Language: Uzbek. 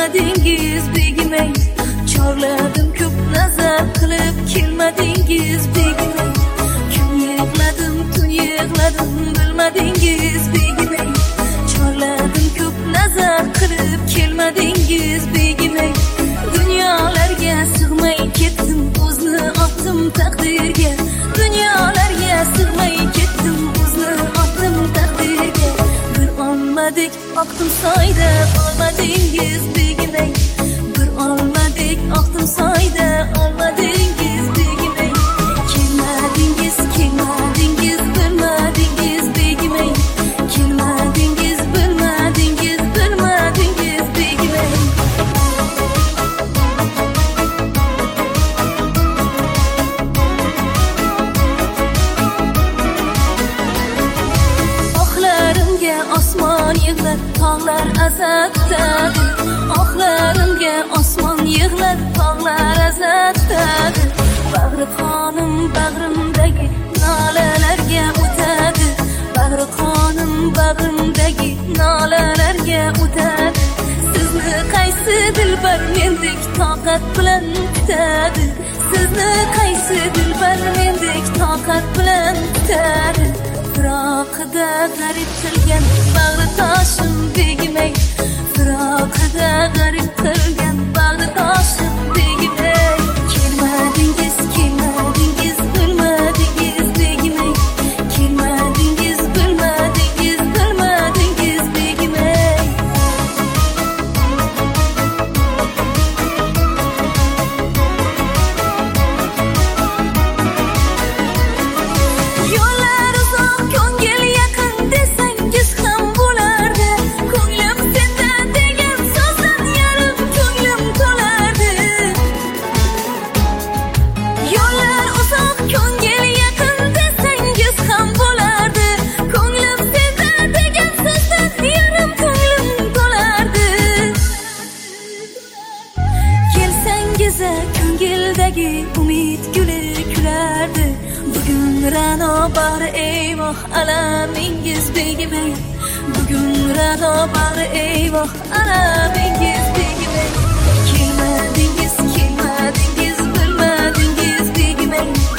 kelmadingiz begim ey. Chorladim ko'p nazar qilib kelmadingiz begim ey. Kun yig'ladim tun yig'ladim bilmadingiz begim ey. Chorladim ko'p nazar qilib kelmadingiz begim ey. Dunyolarga sig'may ketdim, o'zni otdim taqdirga. Dunyolarga sig'may ketdim, o'zni otdim taqdirga. Bir olmadik oqdim soyda, olmadingiz begim ey. Bir olmadik oqdim soyda, olmadingiz begim ey. Kelmadingiz, kelmadingiz, bilmadingiz begim ey. Kelmadingiz, bilmadingiz, bilmadingiz begim ey. Oxlarimga osmon yig'lar, tog'lar azabdadir. Oxlarimga osmon yig'lar, tog'lar azabdadir. Bag'ri qonim bag'rimdagi nolalarga o'tadi. Bag'ri qonim bag'rimdagi nolalarga o'tadi. Sizni qaysi dilbar mendek toqat bilan kutadi? Sizni qaysi dilbar mendek toqat bilan kutadi? Firoqida g'arib qilgan bag'ri toshim begim ey. Firoqida g'arib qilgan bag'ri toshim begim ey. Kelmadingiz, kelmadingiz, bilmadingiz begim ey. Kelmadingiz, bilmadingiz, bilmadingiz begim ey. Yo'llar uzoq, ko'ngil yaqin desangiz ham bo'lardi. Ko'nglim senda degan so'zdan yarim ko'nglim to'lardi. Yo'llar uzoq, ko'ngil yaqin desangiz ham bo'lardi. Ko'nglim senda degan so'zdan yarim ko'nglim to'lardi. Kelsangiz ko'ngildagi umid guli kulardi. Bugun ra'no bag'ri eyvoh alamingiz begim ey. Bugun ra'no bag'ri eyvoh alamingiz begim ey. Kelmadingiz, kelmadingiz, bilmadingiz begim ey.